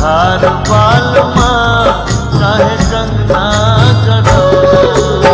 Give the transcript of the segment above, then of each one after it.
धार बालमा काहे कंगना गढ़ौला।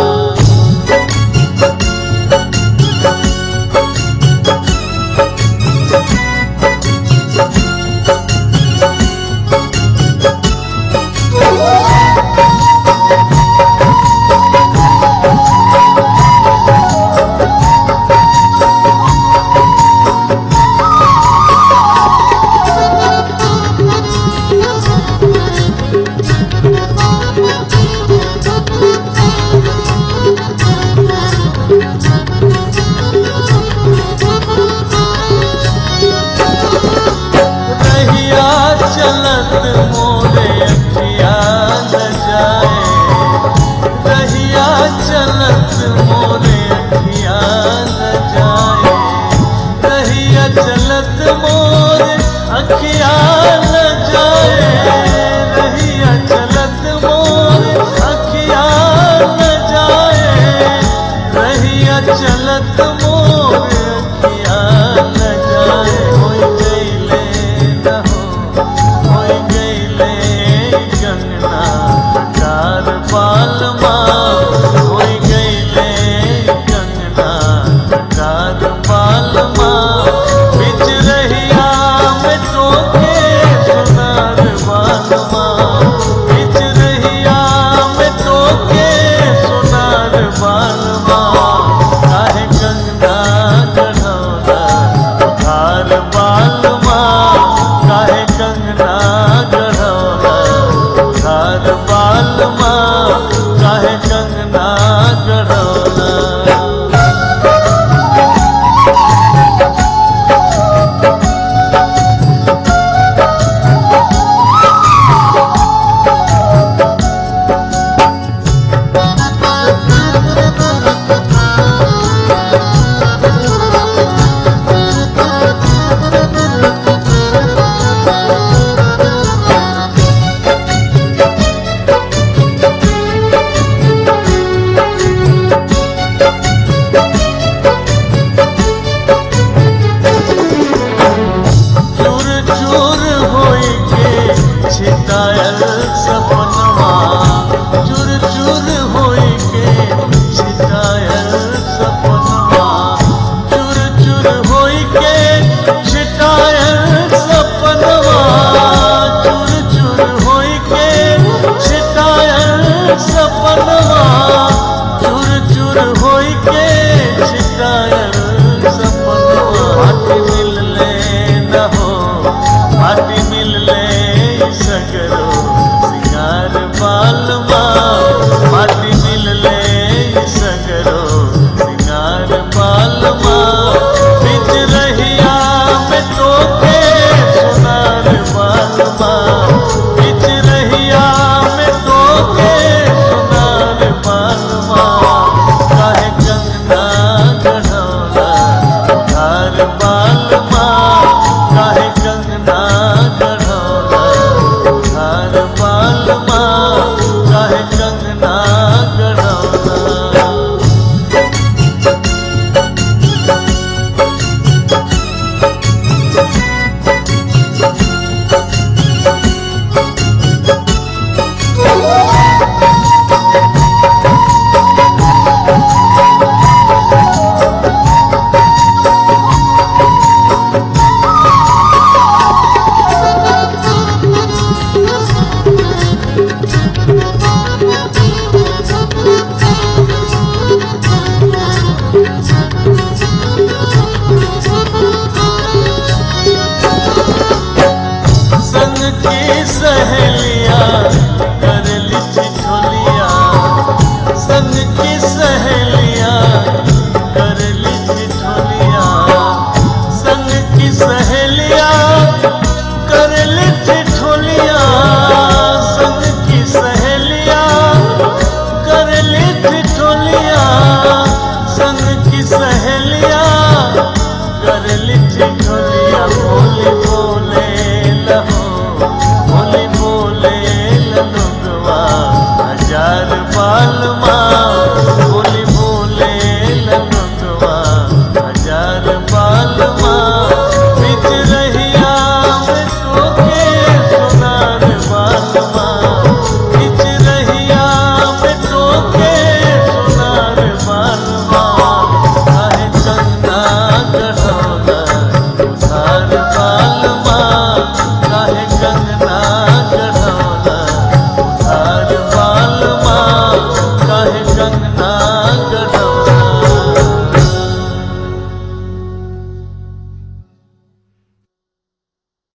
चलत मोरे अखिया न जाए, रहिया चलत मोरे अखिया न जाए, रहिया चलत मोरे अखिया न जाए, रहिया चलत मोरे अखिया न जाए, रहिया चलत मोरे अखिया न जाए। होई गईले न होई गईले कंगना कटार बालमा, होई गईले कंगना कटार बालमा, बिच रहिया में टोके सुनार बालमा, बिच रहिया में टोके सुनार बालमा, काहे कंगना गढ़ौला धार बालमा, काहे कंगना गढ़ौला धार बालमा, काहे कंगना गढ़ौला। छिटायल सपनवा चूर चूर होई के, छिटायल सपनवा चूर चूर होई के, छिटायल सपनवा चूर चूर होई के, छिटायल सपनवा चूर चूर होई के, छिटायल सपनवा। माटी मिलले न हो, माटी मिलले सगर